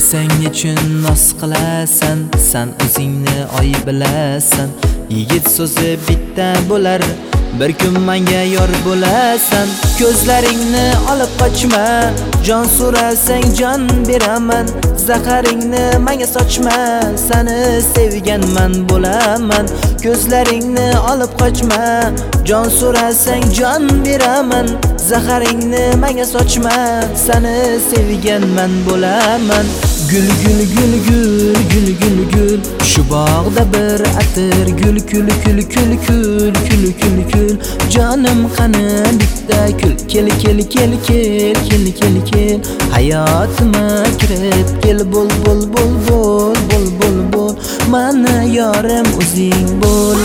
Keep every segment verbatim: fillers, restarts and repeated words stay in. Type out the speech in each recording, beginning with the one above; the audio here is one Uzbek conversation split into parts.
O'zsang nechun noz qilasan, san o'zingni oy bilasan. Yigit so'zi bitta bo'lar, bir kun menga yor bo'lasan. Ko'zlaringni olib qochma, jon so'rasang jon beraman. Zaharingni menga sochma, seni sevganman bo'laman. Ko'zlaringni olib qochma, jon so'rasang jon beraman. Zaharingni menga sochma, seni sevganman bo'laman. Gul gul gul gul gul gul gul, shu bog'da bir atir gul kul kul kul kul kul kul kul. Jonim qani bitta kul, kel kel kel kel kel kel kel. Hayotima kirib kel, bol bol bol bol bol bol bol. Mana yorim o'zing bo'l.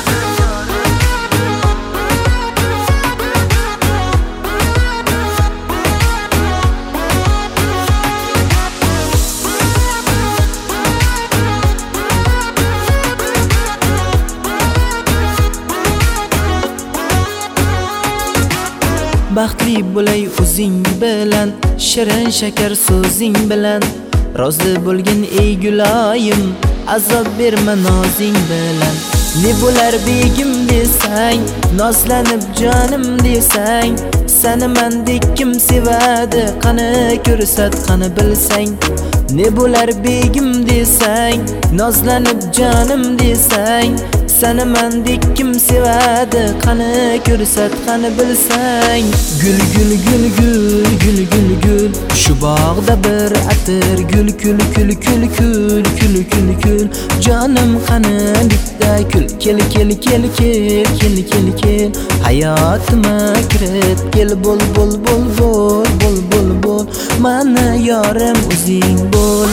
Baxtli bo'lay o'zing bilan, shirin shakar so'zing bilan. Rozi bo'lgin ey guloyim, azob berma nozing bilan. Ne bo'lar begim desang, nozlanib jonim desang. Seni mendek kim sevadi, qani ko'rsat qani bilsang. Ne bo'lar begim desang, nozlanib jonim desang. Seni mendek kim sevadi, qani ko'rsat qani bilsang. Gul gul gul gul gul gul gul, shu bog'da bir atir gul kul kul kul kul kul kul kul. Jonim qani bitta kul, kel kel kel kel kel kel kel. Hayotima kirib kel, bol bol bol bol bol bol bol. Mana yorim o'zing bo'l.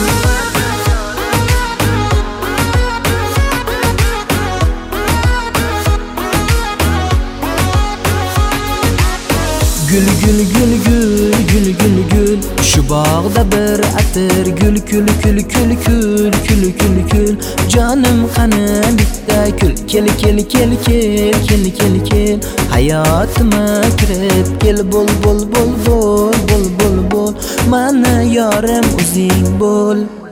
Gul gul gul gul gul gul gul, shu bog'da bir atir gul kul kul kul kul kul kul kul. Jonim qani bitta kul, kel kel kel kel kel kel kel. Hayotima kirib kel, bol bol bol bol bol bol bol. Mana yorim o'zing bo'l.